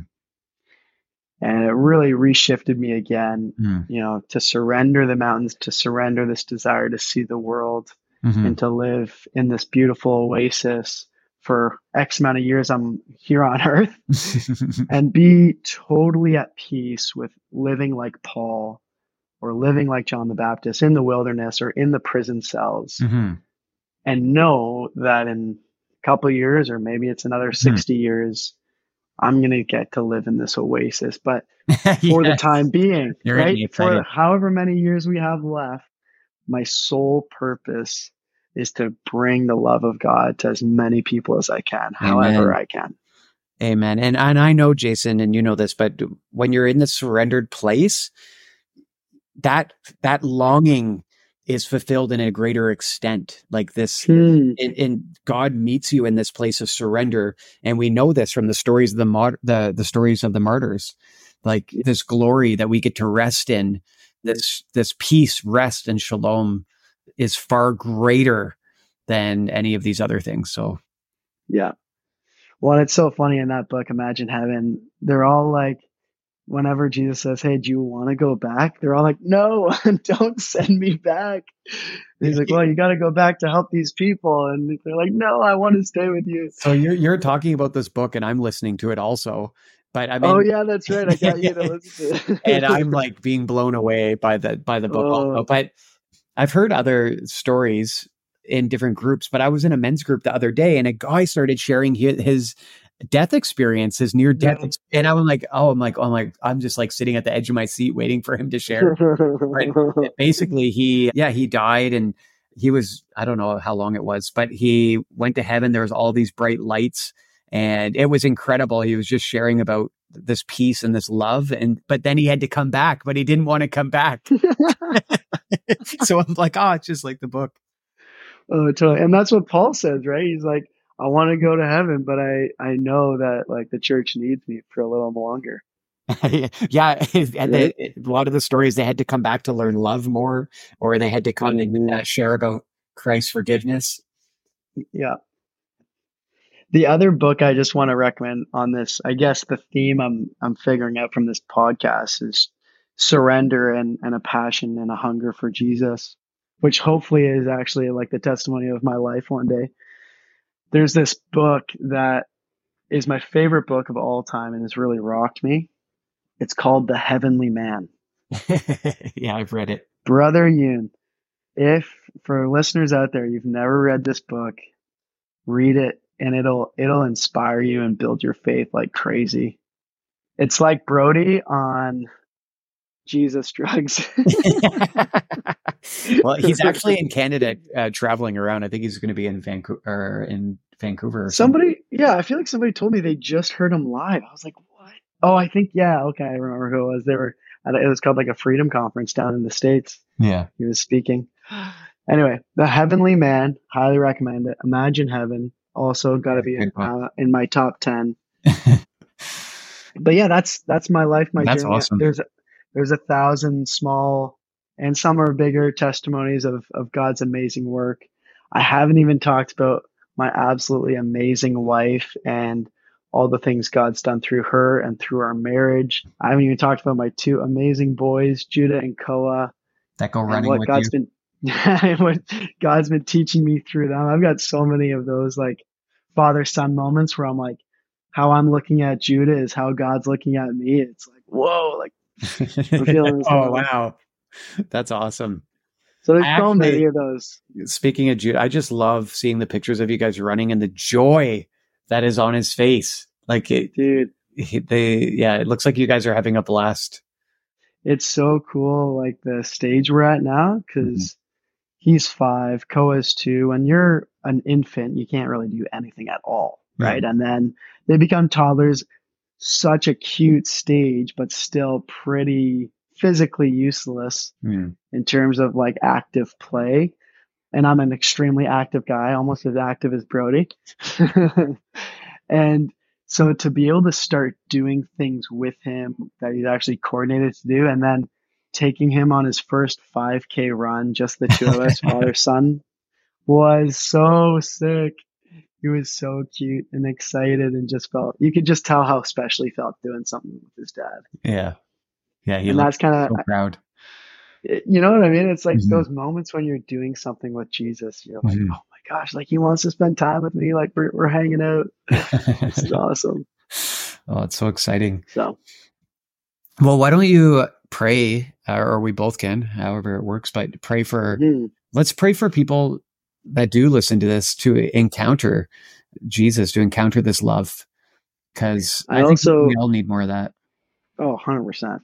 And it really reshifted me again, mm. you know, to surrender the mountains, to surrender this desire to see the world mm-hmm. and to live in this beautiful oasis for X amount of years I'm here on earth and be totally at peace with living like Paul or living like John the Baptist in the wilderness or in the prison cells mm-hmm. and know that in a couple of years or maybe it's another sixty mm-hmm. years, I'm going to get to live in this oasis, but yes. for the time being, You're right? For however many years we have left, my sole purpose is to bring the love of God to as many people as I can, Amen. however I can. Amen. And, and I know, Jason, and you know this, but when you're in the surrendered place, that, that longing is fulfilled in a greater extent, like this, hmm. and, and God meets you in this place of surrender. And we know this from the stories of the mod, the, the stories of the martyrs, like this glory that we get to rest in, this, this peace, rest, and shalom is far greater than any of these other things. So, yeah. Well, it's so funny in that book, Imagine Heaven, they're all like, whenever Jesus says, hey, do you want to go back? They're all like, no, don't send me back. And he's like, well, you got to go back to help these people. And they're like, no, I want to stay with you. So you're, you're talking about this book and I'm listening to it also. But I mean, oh yeah, that's right. I got you to listen to it. And I'm like being blown away by the, by the book. Oh. Also. But I've heard other stories in different groups, but I was in a men's group the other day and a guy started sharing his, his death experience, his near death. Ex- and I'm like, oh, I'm like, oh, I'm like, I'm just like sitting at the edge of my seat waiting for him to share. But basically he, yeah, he died and he was, I don't know how long it was, but he went to heaven. There was all these bright lights and it was incredible. He was just sharing about this peace and this love. And, but then he had to come back, but he didn't want to come back. So I'm like, oh, it's just like the book. Oh, totally. And that's what Paul says, right? He's like, I want to go to heaven, but I, I know that like the church needs me for a little longer. Yeah. And they, a lot of the stories, they had to come back to learn love more, or they had to come and uh, share about Christ's forgiveness. Yeah. The other book I just want to recommend on this, I guess the theme I'm, I'm figuring out from this podcast is surrender and, and a passion and a hunger for Jesus, which hopefully is actually like the testimony of my life one day. There's this book that is my favorite book of all time and has really rocked me. It's called The Heavenly Man. Yeah, I've read it. Brother Yoon, if for listeners out there, you've never read this book, read it and it'll it'll inspire you and build your faith like crazy. It's like Brody on Jesus drugs. Well, he's actually in Canada uh, traveling around. I think he's going to be in Vancouver or in Vancouver. Or somebody, yeah, I feel like somebody told me they just heard him live. I was like, what? Oh, I think, yeah, okay, I remember who it was. They were, it was called like a Freedom Conference down in the States. Yeah. He was speaking. Anyway, The Heavenly Man, highly recommend it. Imagine Heaven, also got to Yeah, be good book. uh, in my top ten. But yeah, that's that's my life, my That's journey. awesome. There's there's a thousand small and some are bigger testimonies of of God's amazing work. I haven't even talked about my absolutely amazing wife and all the things God's done through her and through our marriage. I haven't even talked about my two amazing boys, Judah and Koa, That go and running what with you. God's been what God's been teaching me through them. I've got so many of those like father son moments where I'm like, how I'm looking at Judah is how God's looking at me. It's like, whoa, like I'm feeling this Oh, love. wow. That's awesome. So there's I so actually, many of those. speaking of Jude, I just love seeing the pictures of you guys running and the joy that is on his face. Like it, Dude, he- they, yeah, it looks like you guys are having a blast. it's so cool, like the stage we're at now, because he's five, Koa's two. When you're an infant, you can't really do anything at all, right? Yeah. And then they become toddlers, such a cute stage, but still pretty physically useless Mm. in terms of like active play. And I'm an extremely active guy, almost as active as Brody. And so to be able to start doing things with him that he's actually coordinated to do, and then taking him on his first five K run, just the two of us, father, son, was so sick. He was so cute and excited and just felt, you could just tell how special he felt doing something with his dad. Yeah. Yeah. He And looks that's kind so of, proud. you know what I mean? It's like Mhm. those moments when you're doing something with Jesus, you're like, Mhm. oh my gosh, like he wants to spend time with me. Like we're, we're hanging out. This is awesome. Oh, it's so exciting. So, Well, why don't you pray, uh, or we both can, however it works, but pray for, mhm. let's pray for people that do listen to this to encounter Jesus, to encounter this love. Because I I think also, we all need more of that. oh, one hundred percent.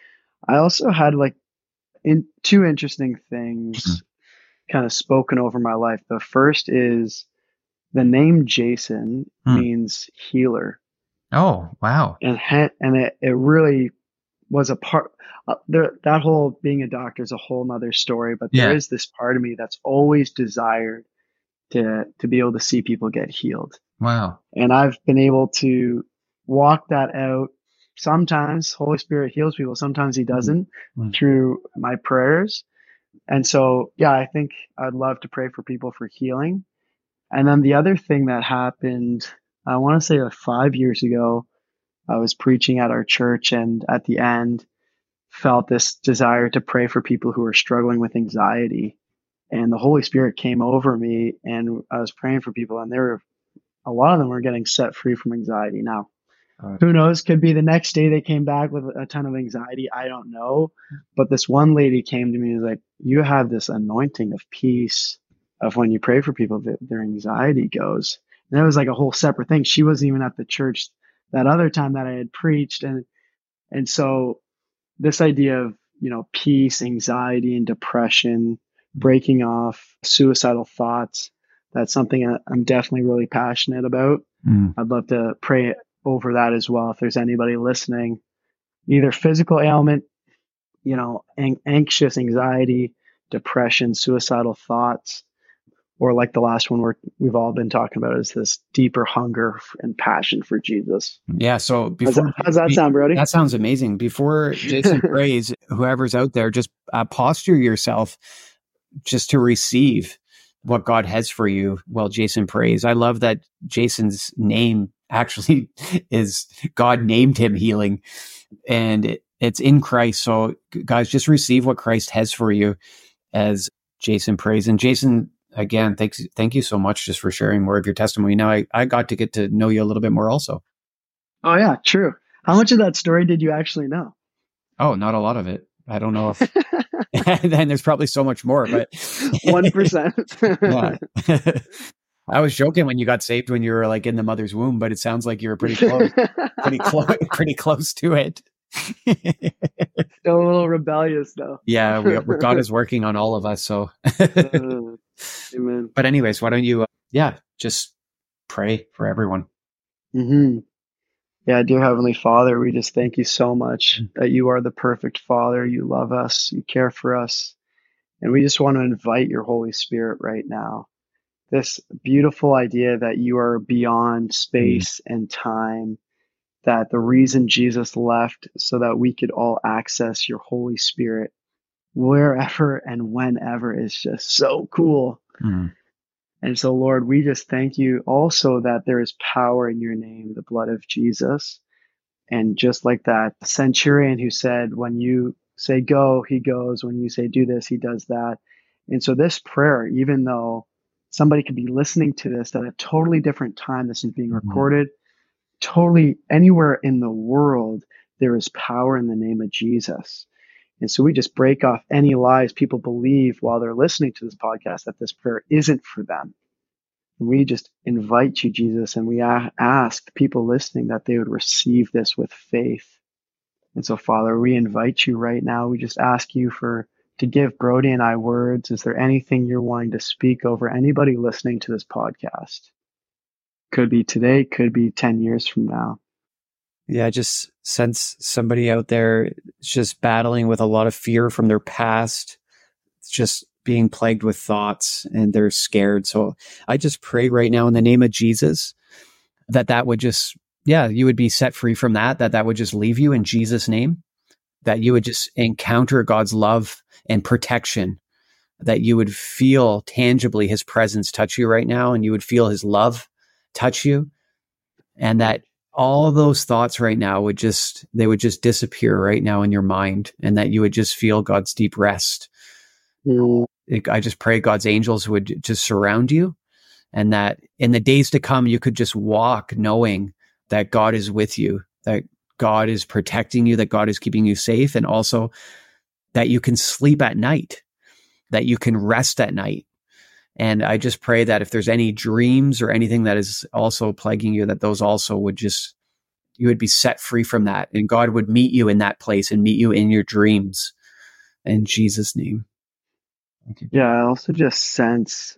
I also had like in two interesting things kind of spoken over my life. The first is the name Jason Hmm. means healer. Oh, wow. And he, and it, it really was a part uh, there, that whole being a doctor is a whole nother story, but there Yeah. is this part of me that's always desired to to be able to see people get healed. Wow. And I've been able to walk that out. Sometimes Holy Spirit heals people, sometimes he doesn't Mm-hmm. through my prayers. And so, yeah, I think I'd love to pray for people for healing. And then the other thing that happened, I want to say like five years ago, I was preaching at our church and at the end felt this desire to pray for people who are struggling with anxiety. And the Holy Spirit came over me and I was praying for people and there were a lot of them were getting set free from anxiety. Now, Uh, who knows? Could be the next day they came back with a ton of anxiety. I don't know. But this one lady came to me and was like, you have this anointing of peace of when you pray for people, that their anxiety goes. And that was like a whole separate thing. She wasn't even at the church that other time that I had preached. And, and so this idea of, you know, peace, anxiety, and depression, breaking off suicidal thoughts, that's something I'm definitely really passionate about. mm. I'd love to pray over that as well. If there's anybody listening, either physical ailment, you know, an- anxious, anxiety, depression, suicidal thoughts, or like the last one we're, we've all been talking about is this deeper hunger and passion for Jesus. Yeah. So How's before, that, how's that sound, Brody? that sounds amazing. Before Jason prays, whoever's out there, just uh, posture yourself just to receive what God has for you while Jason prays. I love that Jason's name actually is, God named him healing, and it, it's in Christ. So guys, just receive what Christ has for you as Jason prays. And Jason, again, thanks, thank you so much just for sharing more of your testimony. Now I, I got to get to know you a little bit more also. Oh yeah, true. How much of that story did you actually know? Oh, not a lot of it. I don't know if, then there's probably so much more, but one percent. yeah. I was joking when you got saved when you were like in the mother's womb, but it sounds like you were pretty close, pretty close, pretty close to it. Still a little rebellious though. Yeah, we, God is working on all of us. So, uh, amen. But anyways, why don't you, uh, yeah, just pray for everyone. Mm-hmm. Yeah, dear Heavenly Father, we just thank you so much that you are the perfect Father. You love us, you care for us, And we just want to invite your Holy Spirit right now. This beautiful idea that you are beyond space and time, that the reason Jesus left so that we could all access your Holy Spirit wherever and whenever is just so cool. Mm. And so, Lord, we just thank you also that there is power in your name, the blood of Jesus. And just like that centurion who said, when you say go, he goes. When you say do this, he does that. And so this prayer, even though somebody could be listening to this at a totally different time, this is being recorded, totally anywhere in the world, there is power in the name of Jesus. And so we just break off any lies people believe while they're listening to this podcast that this prayer isn't for them. And we just invite you, Jesus, and we a- ask people listening that they would receive this with faith. And so, Father, we invite you right now. We just ask you for to give Brody and I words. Is there anything you're wanting to speak over anybody listening to this podcast? Could be today, could be ten years from now. Yeah, I just sense somebody out there just battling with a lot of fear from their past, just being plagued with thoughts, and they're scared. So I just pray right now in the name of Jesus that that would just, yeah, you would be set free from that, that that would just leave you in Jesus' name, that you would just encounter God's love and protection, that you would feel tangibly his presence touch you right now, and you would feel his love touch you, and that all those thoughts right now would just, they would just disappear right now in your mind, and that you would just feel God's deep rest. Mm. I just pray God's angels would just surround you, and that in the days to come, you could just walk knowing that God is with you, that God is protecting you, that God is keeping you safe, and also that you can sleep at night, that you can rest at night. And I just pray that if there's any dreams or anything that is also plaguing you, that those also would just, you would be set free from that, and God would meet you in that place and meet you in your dreams. In Jesus' name. Okay. Yeah, I also just sense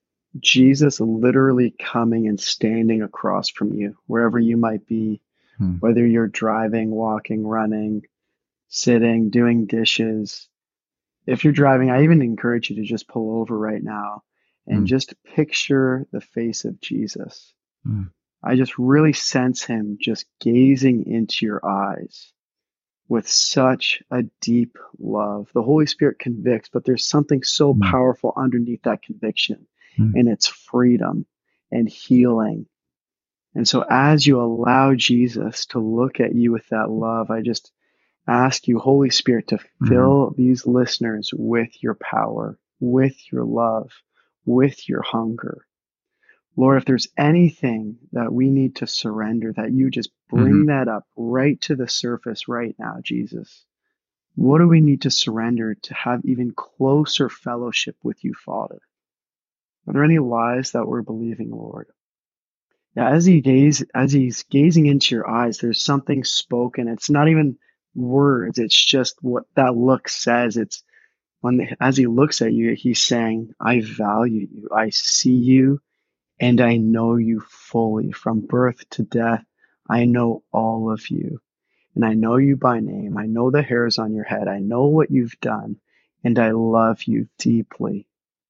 Jesus literally coming and standing across from you, wherever you might be, Hmm. whether you're driving, walking, running, sitting, doing dishes. If you're driving, I even encourage you to just pull over right now and Hmm. just picture the face of Jesus. Hmm. I just really sense him just gazing into your eyes with such a deep love. The Holy Spirit convicts, but there's something so Hmm. powerful underneath that conviction, Hmm. and it's freedom and healing. And so as you allow Jesus to look at you with that love, I just ask you, Holy Spirit, to fill these listeners with your power, with your love, with your hunger. Lord, if there's anything that we need to surrender, that you just bring Mhm. that up right to the surface right now, Jesus. What do we need to surrender to have even closer fellowship with you, Father? Are there any lies that we're believing, Lord? Yeah, as he gaze, as he's gazing into your eyes, there's something spoken. It's not even words. It's just what that look says. It's when, as he looks at you, he's saying, I value you. I see you, and I know you fully from birth to death. I know all of you, and I know you by name. I know the hairs on your head. I know what you've done, and I love you deeply.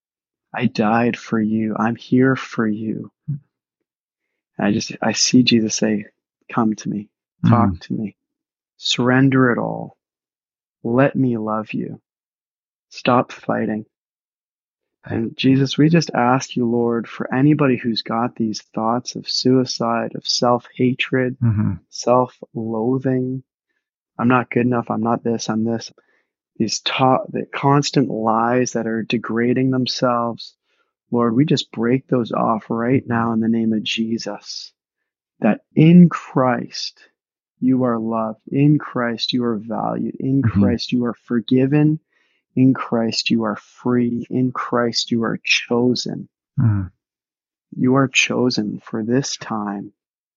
I died for you. I'm here for you. And I just, I see Jesus say, come to me, talk Mm. to me, surrender it all. Let me love you. Stop fighting. And Jesus, we just ask you, Lord, for anybody who's got these thoughts of suicide, of self-hatred, Mhm. self-loathing. I'm not good enough. I'm not this. I'm this. These ta- the constant lies that are degrading themselves. Lord, we just break those off right now in the name of Jesus. That in Christ, you are loved. In Christ, you are valued. In Mhm. Christ, you are forgiven. In Christ, you are free. In Christ, you are chosen. Mhm. You are chosen for this time.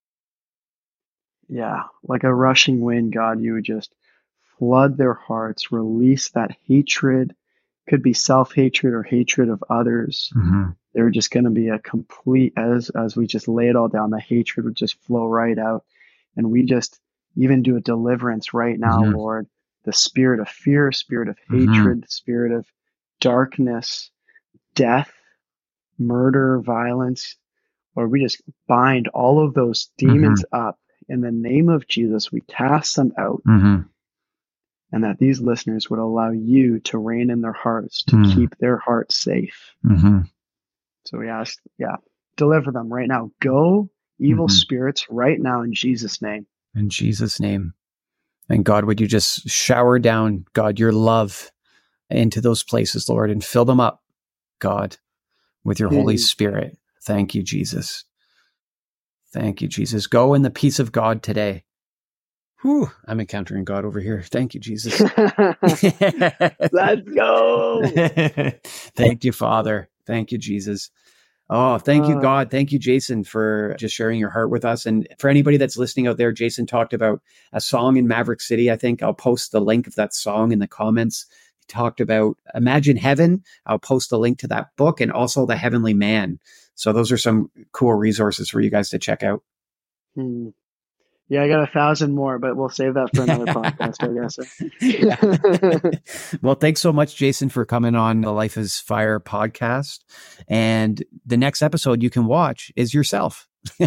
Yeah, like a rushing wind, God, you would just flood their hearts, release that hatred. Could be self-hatred or hatred of others. Mhm. They're just going to be a complete, as as we just lay it all down, the hatred would just flow right out. And we just even do a deliverance right now, Mhm. Lord. The spirit of fear, spirit of Mhm. hatred, spirit of darkness, death, murder, violence, Lord, we just bind all of those demons mm-hmm. up in the name of Jesus. We cast them out. Mm-hmm. And that these listeners would allow you to reign in their hearts, to mm. keep their hearts safe. Mm-hmm. So we ask, yeah, deliver them right now. Go, evil mm-hmm. spirits, right now in Jesus' name. In Jesus' name. And God, would you just shower down, God, your love into those places, Lord, and fill them up, God, with your mm. Holy Spirit. Thank you, Jesus. Thank you, Jesus. Go in the peace of God today. Whew, I'm encountering God over here. Thank you, Jesus. Let's go. Thank you, Father. Thank you, Jesus. Oh, thank you, God. Thank you, Jason, for just sharing your heart with us. And for anybody that's listening out there, Jason talked about a song in Maverick City. I think I'll post the link of that song in the comments. He talked about Imagine Heaven. I'll post the link to that book and also The Heavenly Man. So those are some cool resources for you guys to check out. Hmm. Yeah, I got a thousand more, but we'll save that for another podcast, I guess. Well, thanks so much, Jason, for coming on the Life is Fire podcast. And the next episode you can watch is yourself.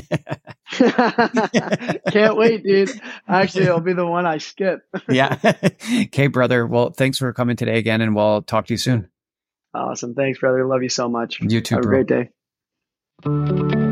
Can't wait, dude. Actually, it'll be the one I skip. Yeah. Okay, brother. Well, thanks for coming today again, and we'll talk to you soon. Awesome. Thanks, brother. Love you so much. You too, Have bro. a great day.